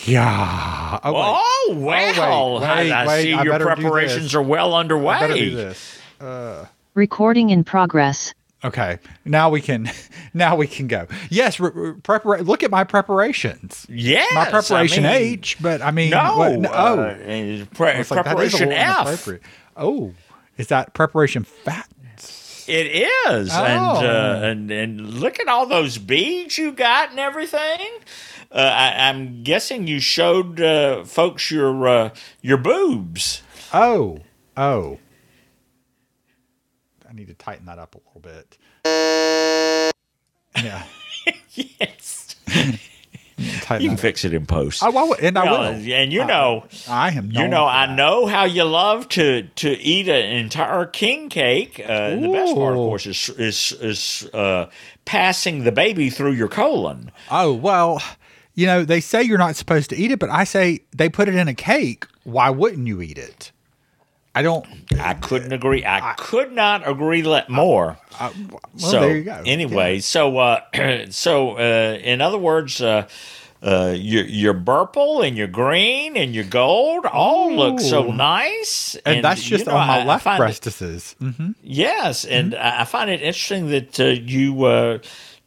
Yeah. Oh, well. I see your preparations are well underway. I better do this. Recording in progress. Okay. Now we can go. Yes, look at my preparations. Yes. My preparation H, but I mean preparation F. Oh, is that preparation fat? It is. And look at all those beads you got and everything. I'm guessing you showed folks your boobs. Oh. I need to tighten that up a little bit. Yeah. Yes. You can fix it in post. I will. And you know, I am. I know how you love to eat an entire king cake. The best part, of course, is passing the baby through your colon. Oh well, they say you're not supposed to eat it, but I say they put it in a cake. Why wouldn't you eat it? I couldn't agree. I could not agree more. So there you go. Anyway, yeah. so in other words, your purple and your green and your gold all look so nice. And that's just on my left breastises. Mm-hmm. Yes, and I find it interesting that you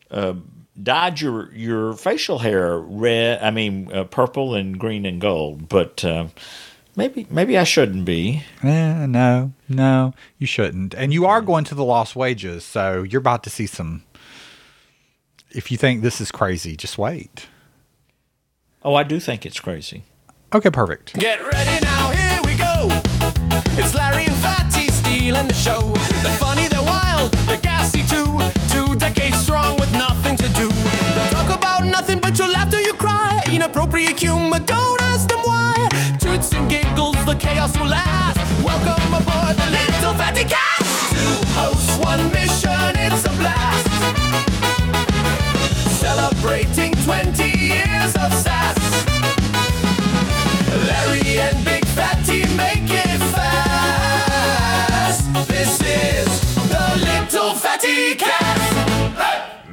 dyed your facial hair red. Purple and green and gold, but. Maybe I shouldn't be. No, you shouldn't. And you are going to the Lost Wages, so you're about to see some. If you think this is crazy, just wait. Oh, I do think it's crazy. Okay, perfect. Get ready now, here we go. It's Larry and Fatty stealing the show. They're funny, they're wild, they're gassy too. 2 decades strong with nothing to do. They'll talk about nothing, but you'll laugh till you cry. Inappropriate humor, don't ask them why. Toots and giggles, the chaos will last. Welcome aboard the Little Fatty Cast. 2 hosts, 1 mission, it's a blast. Celebrating 20 years of sass. Larry and Big Fatty make it fast. This is the Little Fatty Cast.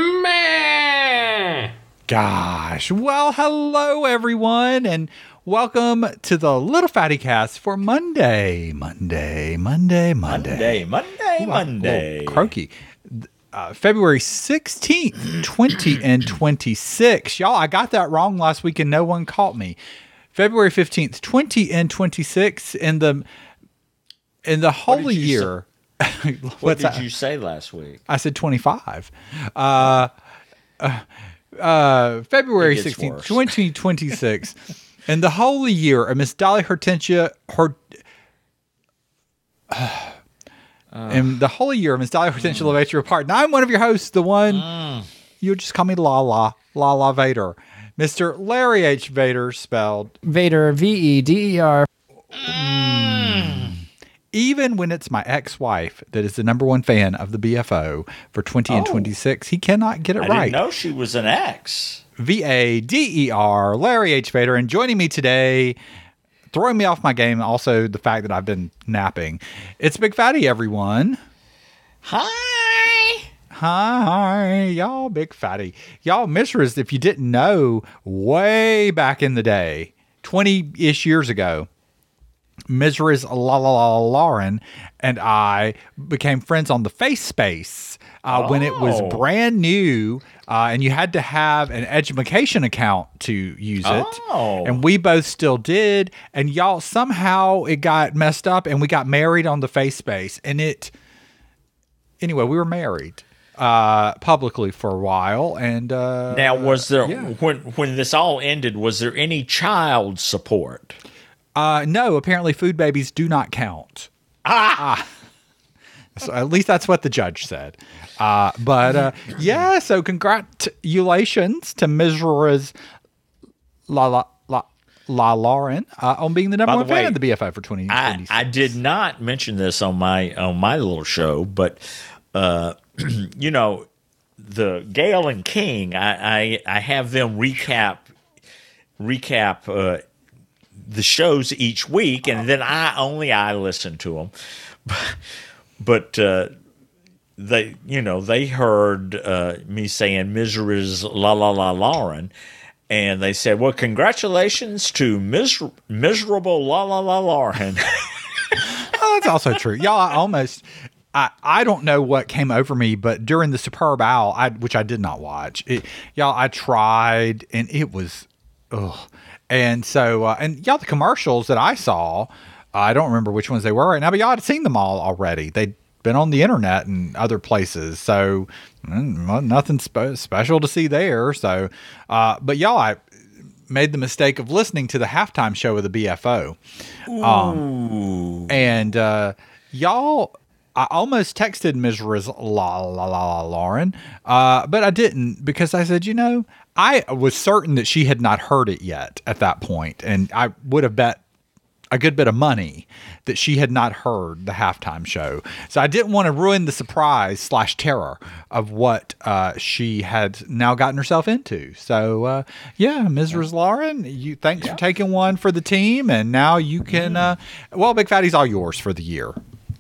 Meh. Gosh. Well, hello, everyone, and welcome to the Little Fatty Cast for Monday. Croaky. February 16th, 2026. Y'all, I got that wrong last week and no one caught me. February 15th, 2026 in the holy year. What did you say last week? I said 25. February 16th, 2026. In the holy year of Miss Dolly Hortensia, in the holy year of Miss Dolly Hortensia LeVature apart. And I'm one of your hosts, the one you'll just call me La Vader. Mr. Larry H. Vader, spelled Vader, Veder. Even when it's my ex-wife that is the #1 fan of the BFO for 20 and 26, he cannot get it right. I didn't know she was an ex. Vader, Larry H. Vader, and joining me today, throwing me off my game, also the fact that I've been napping. It's Big Fatty, everyone. Hi, y'all, Big Fatty. Y'all, Mishras, if you didn't know, way back in the day, 20-ish years ago, Mrs. Lauren and I became friends on the Face Space when it was brand new, and you had to have an education account to use it. And we both still did. And y'all, somehow it got messed up, and we got married on the Face Space. And anyway, we were married publicly for a while. And now, was there when this all ended? Was there any child support? No, apparently food babies do not count. So at least that's what the judge said. So congratulations to Mrs. La Lauren on being the #1 fan of the BFO for 2026. I did not mention this on my little show, but the Gail and King, I have them recap the shows each week, and then I listen to them. But they heard me saying Mrs. La Lauren, And they said, well, congratulations to miserable Lauren. Oh, that's also true. Y'all, I don't know what came over me, but during the Superb Owl, which I did not watch, I tried, and it was, ugh. And so, and the commercials that I saw, I don't remember which ones they were right now, but y'all had seen them all already. They'd been on the internet and other places, so nothing special to see there. So, but I made the mistake of listening to the halftime show of the BFO. And I almost texted Ms. Lauren, but I didn't, because I said, I was certain that she had not heard it yet at that point, and I would have bet a good bit of money that she had not heard the halftime show. So I didn't want to ruin the surprise / terror of what she had now gotten herself into. So, Ms. Lauren, thanks for taking one for the team, and now you can, Big Fatty's all yours for the year.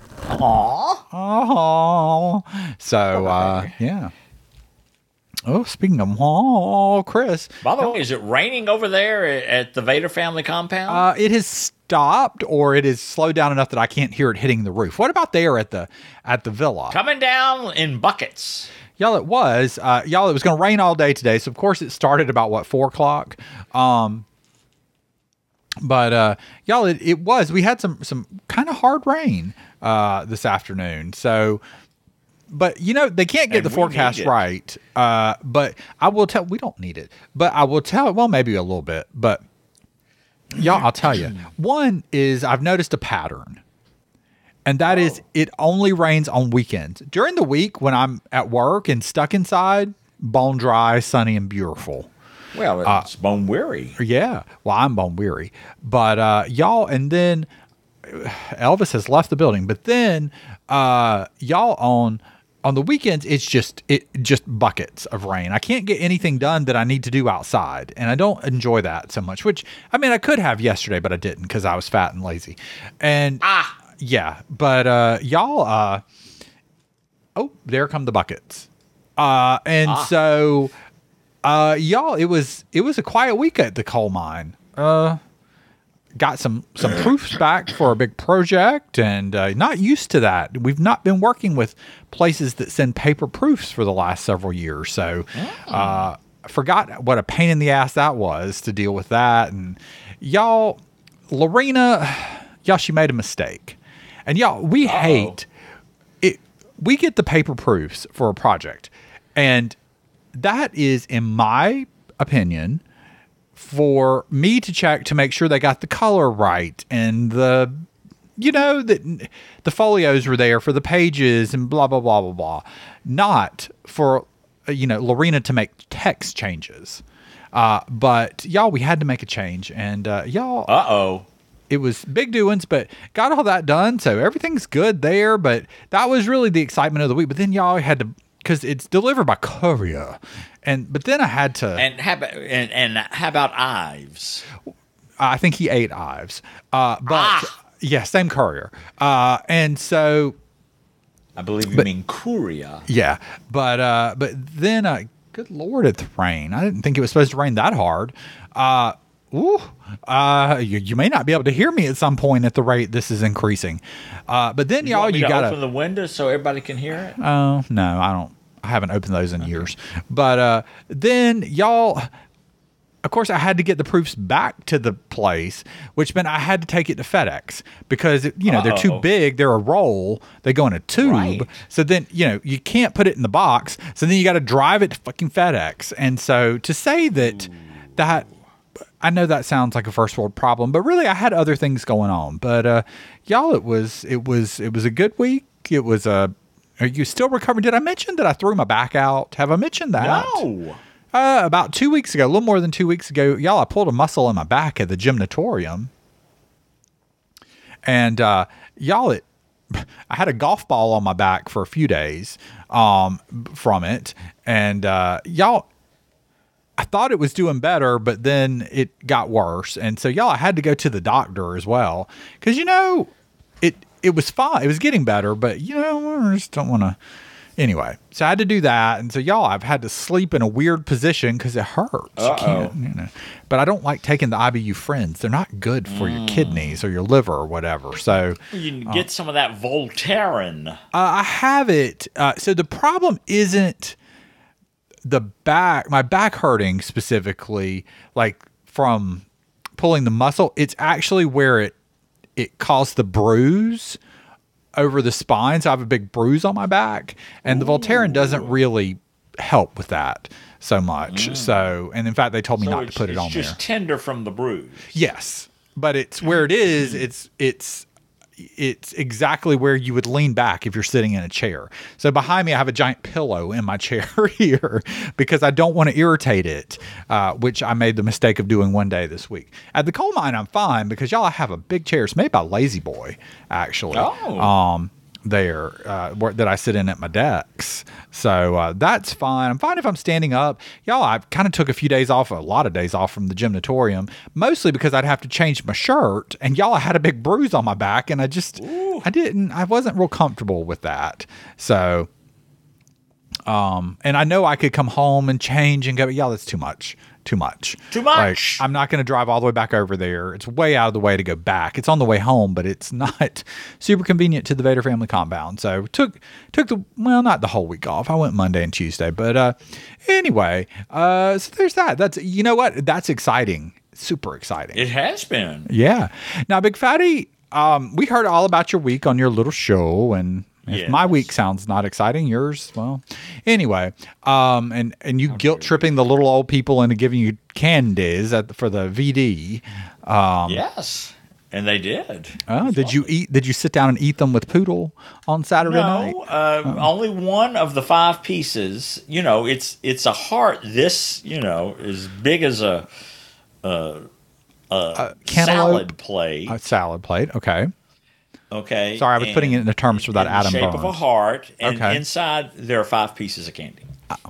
Aww. So, yeah. Oh, speaking of Chris. By the way, is it raining over there at the Vader family compound? It has stopped, or it has slowed down enough that I can't hear it hitting the roof. What about there at the villa? Coming down in buckets. Y'all, it was going to rain all day today. So of course it started about 4 o'clock. But it was. We had some kind of hard rain this afternoon. So. But, they can't get the forecast right. But I will tell, we don't need it. But I will tell, well, maybe a little bit. But, I'll tell you. One is I've noticed a pattern. And that is it only rains on weekends. During the week when I'm at work and stuck inside, bone dry, sunny, and beautiful. Well, it's bone weary. Yeah. Well, I'm bone weary. But, and then Elvis has left the building. But then, on the weekends, it's just buckets of rain. I can't get anything done that I need to do outside, and I don't enjoy that so much. Which, I could have yesterday, but I didn't because I was fat and lazy. And yeah, but there come the buckets. So it was a quiet week at the coal mine. Got some proofs back for a big project, and not used to that. We've not been working with places that send paper proofs for the last several years. So forgot what a pain in the ass that was to deal with that. And Lorena, she made a mistake. And we hate it. We get the paper proofs for a project, and that is, in my opinion, for me to check to make sure they got the color right, and that the folios were there for the pages and blah, blah, blah, blah, blah. Not for, Lorena to make text changes. But we had to make a change, and it was big doings, but got all that done. So everything's good there, but that was really the excitement of the week. But then had to, because it's delivered by courier. But then I had to. And how about Ives? I think he ate Ives. Yeah, same courier. And so. I believe you mean courier. Yeah, but then, good Lord, it's rain. I didn't think it was supposed to rain that hard. You may not be able to hear me at some point at the rate this is increasing. But then, you got to open the window so everybody can hear it. Oh no, I don't. I haven't opened those in years. But then of course, I had to get the proofs back to the place, which meant I had to take it to FedEx because, they're too big. They're a roll. They go in a tube. Right. So then, you can't put it in the box. So then you got to drive it to fucking FedEx. And so to say that, I know that sounds like a first world problem, but really I had other things going on. But it was a good week. It was Are you still recovering? Did I mention that I threw my back out? Have I mentioned that? No. About 2 weeks ago, a little more than 2 weeks ago, I pulled a muscle in my back at the gymnatorium. And I had a golf ball on my back for a few days from it. And I thought it was doing better, but then it got worse. And so I had to go to the doctor as well. Because, it was fine. It was getting better, but I just don't want to Anyway, so I had to do that. And so, y'all, I've had to sleep in a weird position because it hurts. You can't, But I don't like taking the IBU Friends. They're not good for your kidneys or your liver or whatever. So You can get some of that Voltaren. I have it. So the problem isn't my back hurting specifically, like from pulling the muscle. It's actually where it caused the bruise over the spine. So I have a big bruise on my back, and the Voltaren doesn't really help with that so much. So, and in fact, they told me not to put it on there. It's just tender from the bruise. Yes, but it's where it is. It's exactly where you would lean back if you're sitting in a chair. So behind me, I have a giant pillow in my chair here because I don't want to irritate it, which I made the mistake of doing one day this week. At the coal mine, I'm fine because y'all, I have a big chair. It's made by Lazy Boy, actually. That I sit in at my decks. So that's fine. I'm fine if I'm standing up. Y'all, I kind of took a lot of days off from the gymnatorium, mostly because I'd have to change my shirt. And y'all, I had a big bruise on my back, and I wasn't real comfortable with that. So, and I know I could come home and change and go, but y'all, that's too much. Like, I'm not going to drive all the way back over there. It's way out of the way to go back. It's on the way home, but it's not super convenient to the Vader family compound. So took not the whole week off. I went Monday and Tuesday, but anyway, so there's that. That's, you know what? That's exciting. Super exciting. It has been. Yeah. Now, Big Fatty, we heard all about your week on your little show, and if my week sounds not exciting, yours, well, anyway, and you guilt tripping the little old people into giving you candies for the VD. Yes, and they did. Did you sit down and eat them with Poodle on Saturday night? Only one of the 5 pieces. You know, it's a heart this, as big as a salad plate. A salad plate, okay. Okay. Sorry, I was putting it in the terms for that Adam shape Bones. of a heart, and inside there are 5 pieces of candy.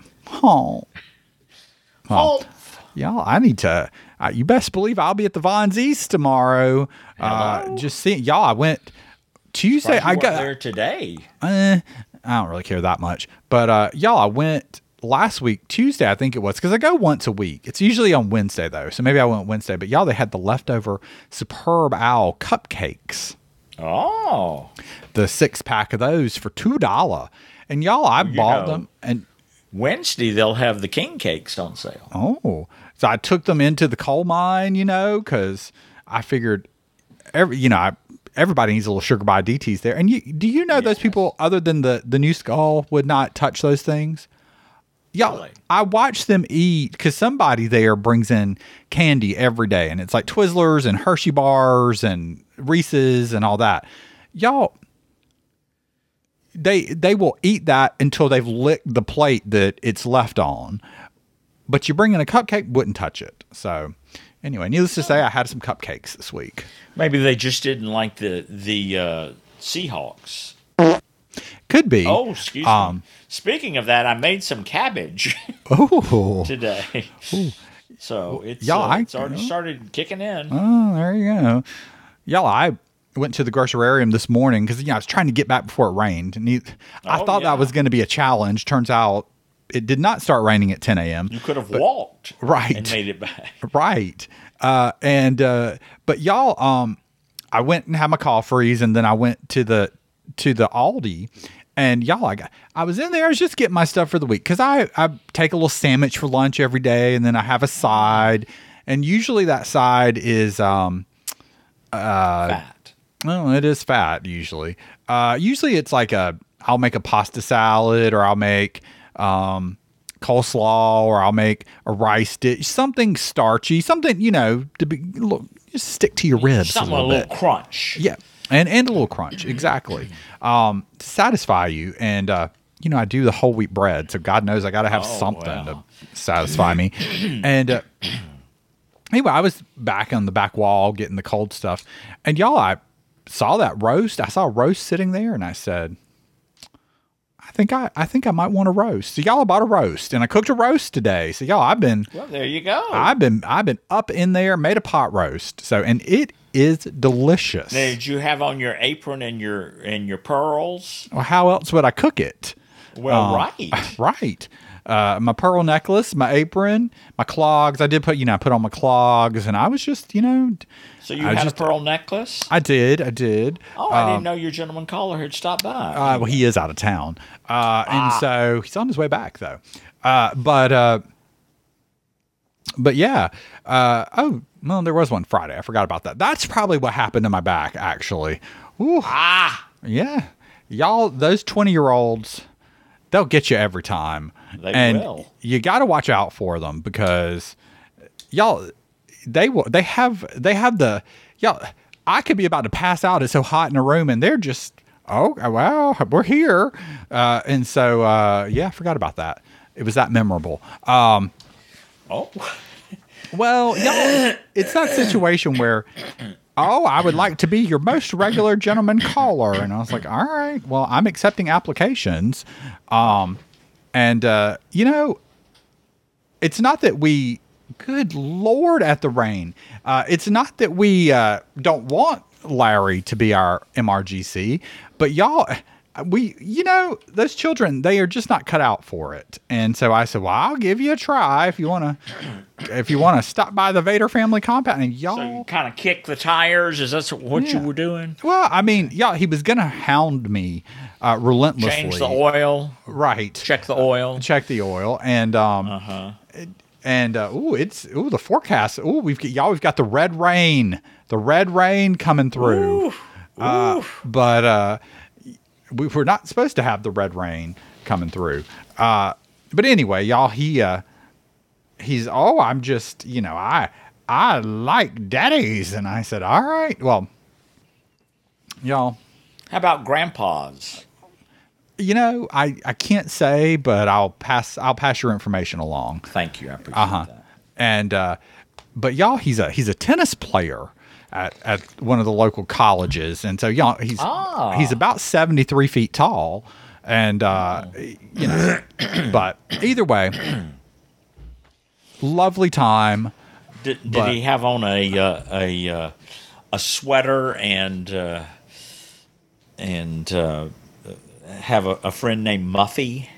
Y'all, I need to. You best believe I'll be at the Vons East tomorrow. Just seeing y'all. I went Tuesday. I got there today. I don't really care that much, but y'all, I went last week Tuesday. I think it was because I go once a week. It's usually on Wednesday though, so maybe I went Wednesday. But y'all, they had the leftover Superb Owl cupcakes. Oh, the 6-pack of those for $2, and y'all, I bought them. And Wednesday they'll have the king cakes on sale. Oh, so I took them into the coal mine, because I figured everybody needs a little sugar by DTs there. And do you know those people other than the New Skull would not touch those things? Yeah, really? I watch them eat because somebody there brings in candy every day, and it's like Twizzlers and Hershey bars and Reese's and all that. Y'all, they will eat that until they've licked the plate that it's left on. But you bring in a cupcake, wouldn't touch it. So anyway, needless to say, I had some cupcakes this week. Maybe they just didn't like the Seahawks. Could be. Oh, excuse me. Speaking of that, I made some cabbage today. Ooh. So it's already started kicking in. Oh, there you go. Y'all, I went to the grocerarium this morning because I was trying to get back before it rained. And I thought that was going to be a challenge. Turns out it did not start raining at 10 a.m. You could have walked and made it back. Right. But y'all, I went and had my coffees, and then I went to the Aldi. And y'all, I was in there. I was just getting my stuff for the week because I take a little sandwich for lunch every day, and then I have a side. And usually that side is fat. Well, it is fat usually. Usually it's like I'll make a pasta salad, or I'll make coleslaw, or I'll make a rice dish, something starchy, something to be just stick to your ribs. Something a little crunch. Yeah. And a little crunch, exactly, to satisfy you. And, I do the whole wheat bread, so God knows I got to have something to satisfy me. And anyway, I was back on the back wall getting the cold stuff. And y'all, I saw that roast. I saw a roast sitting there, and I said, I think I might want a roast. So y'all, I bought a roast, and I cooked a roast today. So y'all, well, there you go. I've been up in there, made a pot roast. So, and it is delicious. Now, did you have on your apron and your pearls? Well, how else would I cook it? Well, right. Right. My pearl necklace, my apron, my clogs. I did put, I put on my clogs, and I was just, So you had a pearl necklace? I did. Oh, I didn't know your gentleman caller had stopped by. Well, he is out of town. And so he's on his way back, though. But yeah. Well, there was one Friday. I forgot about that. That's probably what happened to my back, actually. Ooh. Yeah. Y'all, those 20-year-olds, they'll get you every time. They will. You got to watch out for them because y'all, they have y'all, I could be about to pass out. It's so hot in a room and they're just, oh, wow, we're here. And so, I forgot about that. It was that memorable. Well, y'all, it's that situation where, I would like to be your most regular gentleman caller. And I was like, all right, well, I'm accepting applications. And it's not that we, good Lord at the rain. It's not that we don't want Larry to be our MRGC, but y'all, those children, they are just not cut out for it. And so I said, well, I'll give you a try if you want to stop by the Vader family compound. And y'all, So you kind of kick the tires? Is that what you were doing? Well, I mean, he was going to hound me relentlessly. Change the oil. Right. Check the oil. Check the oil. And, the forecast. We've got the red rain coming through. But we're not supposed to have the red rain coming through. But anyway, y'all, he's, I'm just, I like daddies. And I said, all right, well, y'all. How about grandpas? I can't say, but I'll pass your information along. Thank you. I appreciate that. And, but y'all, he's a tennis player at one of the local colleges. And so, he's about 73 feet tall. And, but either way, lovely time. Did he have on a sweater and have a friend named Muffy?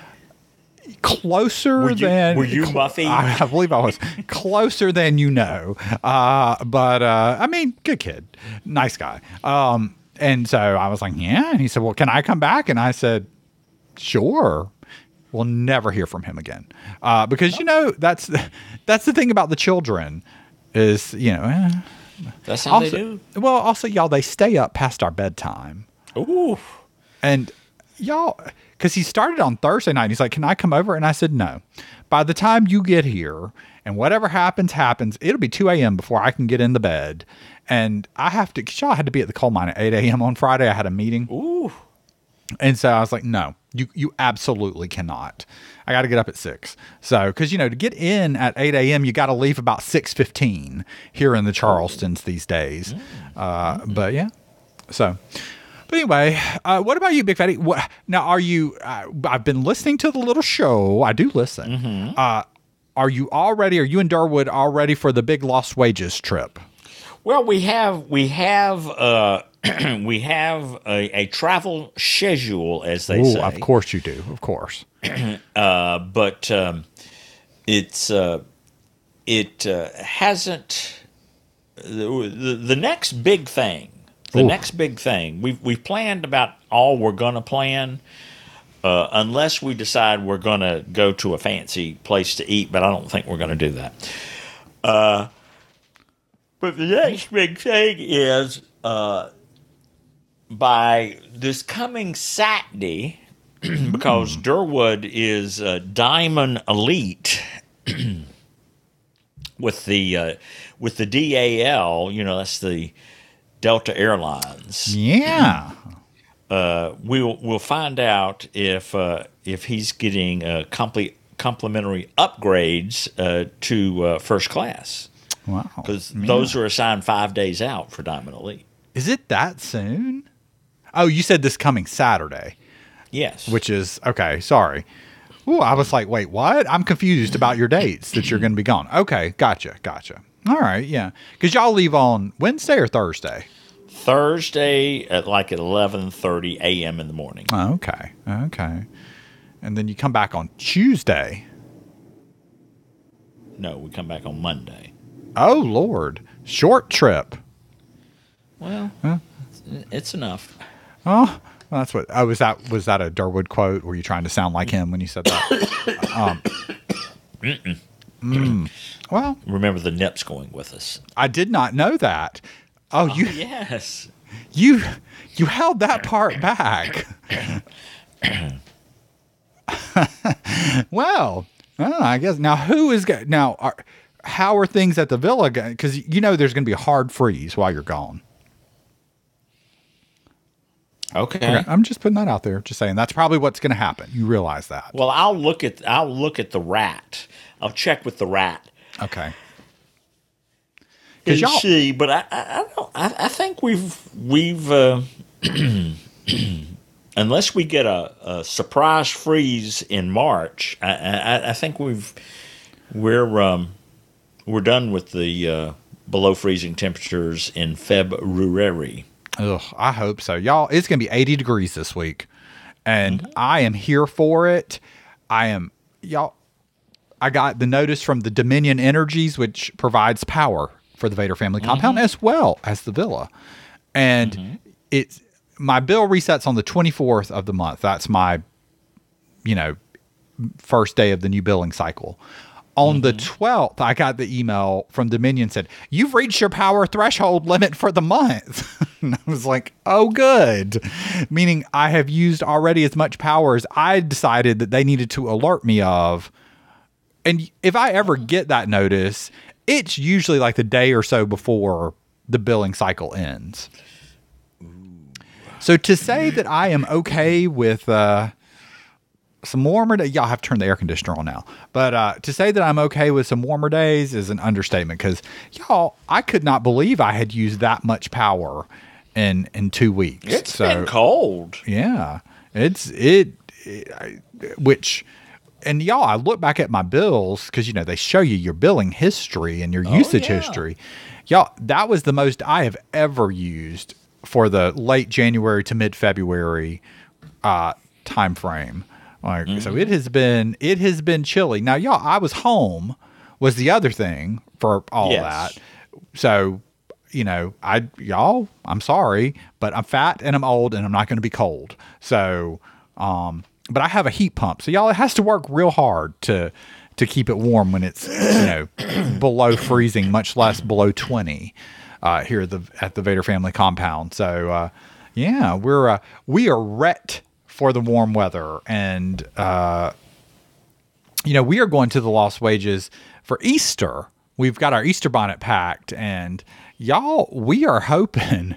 Closer were you Muffy? I believe I was closer than but I mean, good kid, nice guy. And so I was like, yeah. And he said, well, can I come back? And I said, sure. We'll never hear from him again, because that's the thing about the children is that's how they do. Well, also y'all, they stay up past our bedtime. Ooh, and y'all. Because he started on Thursday night. He's like, can I come over? And I said, no. By the time you get here and whatever happens, it'll be 2 a.m. before I can get in the bed. And I have to, because y'all had to be at the coal mine at 8 a.m. on Friday. I had a meeting. Ooh. And so I was like, no, you absolutely cannot. I got to get up at 6. So, because, to get in at 8 a.m., you got to leave about 6:15 here in the Charlestons these days. But yeah, so... But anyway, what about you, Big Fatty? Now, are you? I've been listening to the little show. I do listen. Mm-hmm. Are you and Durwood all ready for the big lost wages trip? Well, we have a travel schedule, as they say. Of course you do. Of course. But it hasn't. The next big thing. Next big thing, we've planned about all we're going to plan, unless we decide we're going to go to a fancy place to eat, but I don't think we're going to do that. But the next big thing is by this coming Saturday, because Durwood is Diamond Elite with the DAL, that's the Delta Airlines. Yeah. We'll find out if he's getting complimentary upgrades to first class. Wow. Because those are assigned 5 days out for Diamond Elite. Is it that soon? Oh, you said this coming Saturday. Yes. Which is, okay, sorry. Ooh, I was like, wait, what? I'm confused about your dates that you're going to be gone. Okay, gotcha. All right, yeah. Because y'all leave on Wednesday or Thursday? Thursday at 11:30 a.m. in the morning. Okay. And then you come back on Tuesday. No, we come back on Monday. Oh, Lord. Short trip. Well, it's enough. Oh, well, that's what. Oh, was that a Durwood quote? Were you trying to sound like him when you said that? Well, Remember the Nips going with us. I did not know that. Oh, Yes. you held that part back. Well, I guess now who is now? How are things at the villa? Because there's going to be a hard freeze while you're gone. Okay. I'm just putting that out there. Just saying that's probably what's going to happen. You realize that? Well, I'll look at the rat. I'll check with the rat. Okay. And y'all- see, but I think we've unless we get a surprise freeze in March, I think we're done with the below freezing temperatures in February. Ugh, I hope so. Y'all, it's going to be 80 degrees this week. And I am here for it. I got the notice from the Dominion Energies, which provides power for the Vader family compound as well as the villa. And my bill resets on the 24th of the month. That's my, first day of the new billing cycle. On the 12th, I got the email from Dominion said, "You've reached your power threshold limit for the month." And I was like, oh, good. Meaning I have used already as much power as I decided that they needed to alert me of. And if I ever get that notice, it's usually like the day or so before the billing cycle ends. So to say that I am okay with some warmer days, y'all have to turn the air conditioner on now. But to say that I'm okay with some warmer days is an understatement because, y'all, I could not believe I had used that much power in 2 weeks. It's been cold. Yeah, which, and y'all, I look back at my bills because they show you your billing history and your usage history. Y'all, that was the most I have ever used for the late January to mid February time frame. So it has been chilly. Now, y'all, I was home was the other thing for all that. So, I'm sorry, but I'm fat and I'm old and I'm not going to be cold. So, but I have a heat pump. So y'all, it has to work real hard to keep it warm when it's, below freezing, much less below 20, here at the Vader family compound. So, we are ret for the warm weather. And, we are going to the Lost Wages for Easter. We've got our Easter bonnet packed, and y'all, we are hoping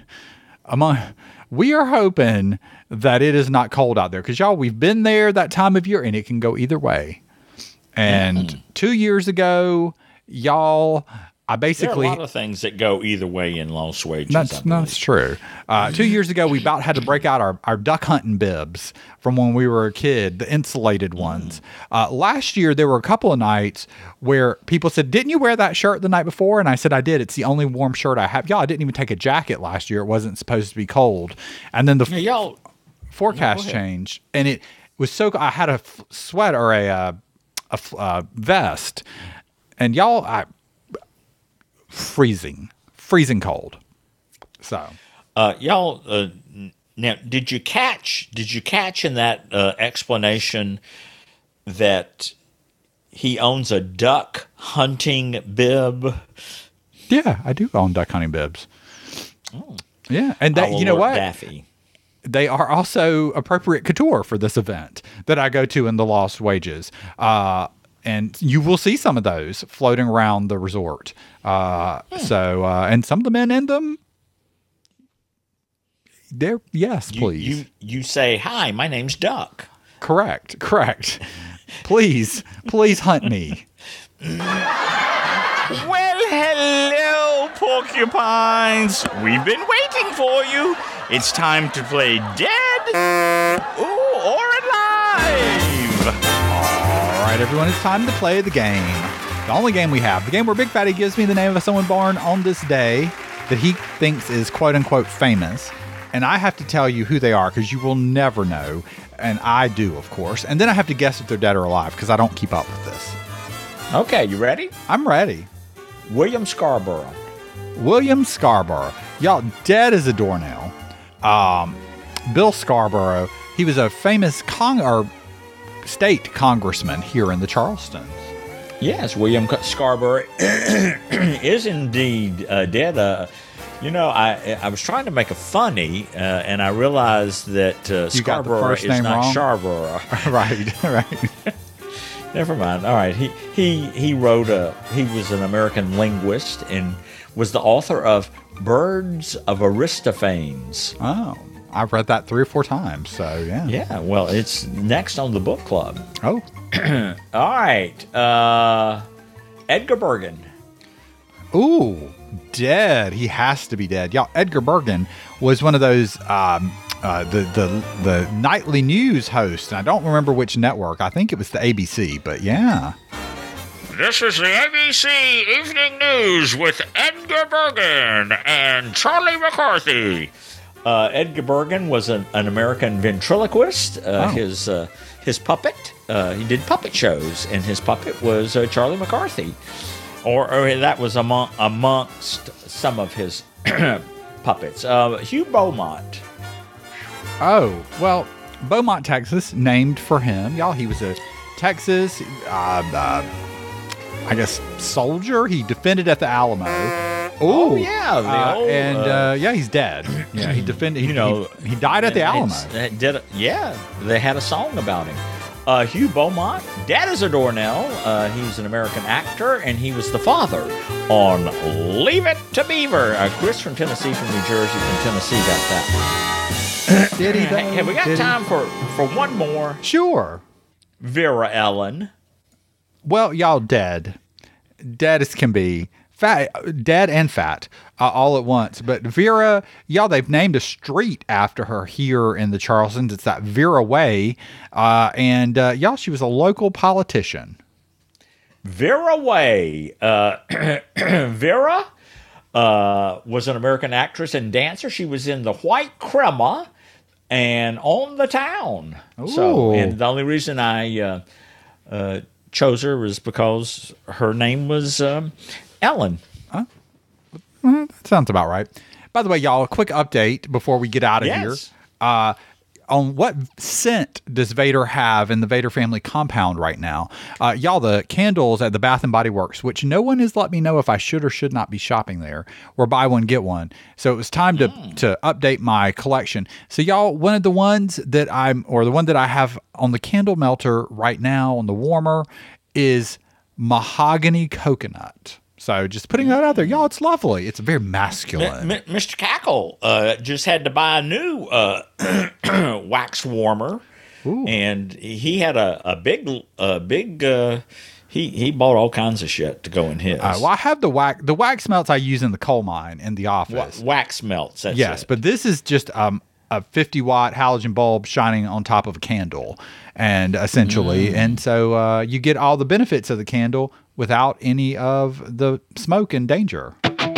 that it is not cold out there. Because y'all, we've been there that time of year, and it can go either way. And 2 years ago, y'all, I basically... There are a lot of things that go either way in Lost Wages. That's true. 2 years ago, we about had to break out our duck hunting bibs from when we were a kid, the insulated ones. Last year, there were a couple of nights where people said, "Didn't you wear that shirt the night before?" And I said, "I did. It's the only warm shirt I have." Y'all, I didn't even take a jacket last year. It wasn't supposed to be cold. And then the forecast changed, and it was so... I had a sweat or a vest, and y'all... freezing cold. So, y'all, now did you catch in that explanation that he owns a duck hunting bib? Yeah, I do own duck hunting bibs. Oh. Yeah, and that, you know what? Daffy. They are also appropriate couture for this event that I go to in the Lost Wages. And you will see some of those floating around the resort. So, and some of the men in them, they're, yes, please. You say, "Hi, my name's Duck." Correct. Please hunt me. Well, hello, porcupines. We've been waiting for you. It's time to play dead or alive. All right, everyone, it's time to play the game. The only game we have. The game where Big Fatty gives me the name of someone born on this day that he thinks is quote-unquote famous. and I have to tell you who they are because you will never know, and I do, of course. And then I have to guess if they're dead or alive because I don't keep up with this. Okay, you ready? I'm ready. William Scarborough. William Scarborough. Y'all, dead as a doornail. Bill Scarborough, he was a famous state congressman here in the Charlestons. Yes, William Scarborough is indeed dead. I was trying to make a funny, and I realized that Scarborough is not Scarborough. Right. Never mind. All right. He wrote he was an American linguist and was the author of Birds of Aristophanes. Oh, I've read that 3 or 4 times, so yeah. Yeah, well, it's next on the book club. Oh. All right. Edgar Bergen. Ooh, dead. He has to be dead. Y'all, Edgar Bergen was one of those the nightly news hosts. And I don't remember which network. I think it was the ABC, but yeah. This is the ABC Evening News with Edgar Bergen and Charlie McCarthy. Edgar Bergen was an American ventriloquist. His puppet, he did puppet shows, and his puppet was Charlie McCarthy. Or that was amongst some of his puppets. Hugh Beaumont. Oh, well, Beaumont, Texas, named for him. Y'all, he was a Texas, I guess, soldier. He defended at the Alamo. Oh, yeah. He's dead. Yeah, he defended. He died at the Alamo. They had a song about him. Hugh Beaumont, Dead as a Doornail. He was an American actor, and he was the father on Leave It to Beaver. Chris from Tennessee, from New Jersey, from Tennessee got that. Did he? Hey, we got time for one more. Sure. Vera Ellen. Well, y'all dead as can be. Fat, dead and fat, all at once. But Vera, y'all, they've named a street after her here in the Charlestons. It's that Vera Way. And y'all, she was a local politician. Vera Way. Vera was an American actress and dancer. She was in The White Crema and On the Town. Ooh. So, and the only reason I chose her was because her name was Ellen. That sounds about right. By the way, y'all, a quick update before we get out of here. On what scent does Vader have in the Vader family compound right now? Y'all, the candles at the Bath & Body Works, which no one has let me know if I should or should not be shopping there, or buy one, get one. So it was time to update my collection. So y'all, one of the ones that the one that I have on the candle melter right now on the warmer is mahogany coconut. So just putting that out there. Y'all, it's lovely. It's very masculine. Mr. Cackle just had to buy a new wax warmer. Ooh. And he had a big he bought all kinds of shit to go in his. Well, I have the wax melts I use in the coal mine in the office. Wax melts, that's yes, it. But this is just a 50-watt halogen bulb shining on top of a candle, and essentially, and so you get all the benefits of the candle without any of the smoke and danger. By the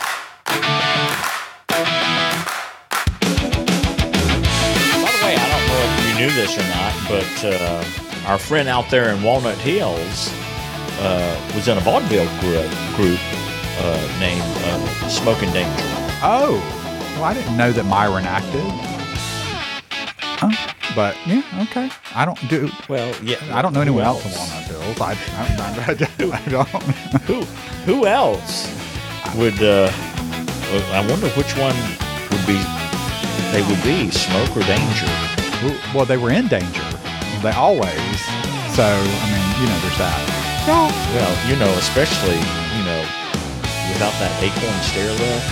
way, I don't know if you knew this or not, but our friend out there in Walnut Hills was in a vaudeville group named Smoke and Danger. Oh, well, I didn't know that Myron acted. But yeah, okay. I don't do. Well, yeah. I don't know anyone else in Walnut Hills. I don't. Who else would? I wonder which one would be. They would be Smoke or Danger. Well, they were in danger. They always. So I mean, there's that. Well, especially without that acorn stairwell.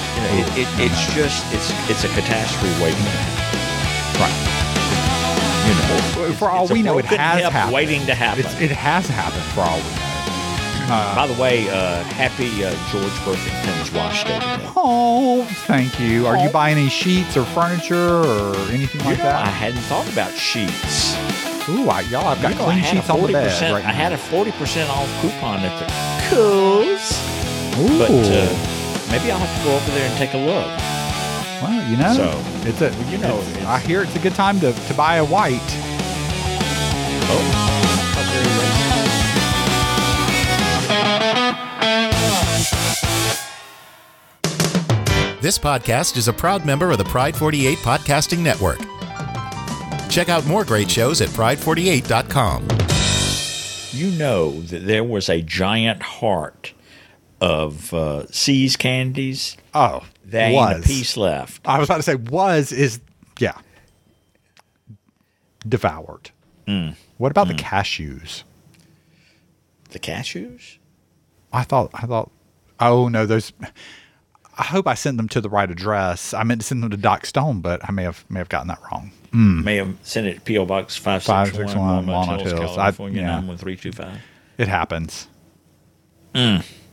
It's a catastrophe waiting to happen. Right. For all we know, it has happened. Waiting to happen. It has happened for all we know. By the way, happy George Worthington's wash day today. Oh, thank you. Are you buying any sheets or furniture or anything like that? I hadn't thought about sheets. Ooh, I've got clean sheets on the bed right now. I had a 40% off coupon at the Kohl's. But maybe I'll have to go over there and take a look. Well, you know, So, it's a. you know, it's- it's- I hear it's a good time to buy a white. How very racist. This podcast is a proud member of the Pride 48 Podcasting Network. Check out more great shows at pride48.com. You know that there was a giant heart of See's candies. Oh, There ain't a piece left. I was about to say yeah, devoured. What about the cashews? The cashews? I thought. Oh no, those. I hope I sent them to the right address. I meant to send them to Doc Stone, but I may have gotten that wrong. May have sent it to P.O. Box 561, 561, Walnut Hills. California, yeah. 91325. It happens.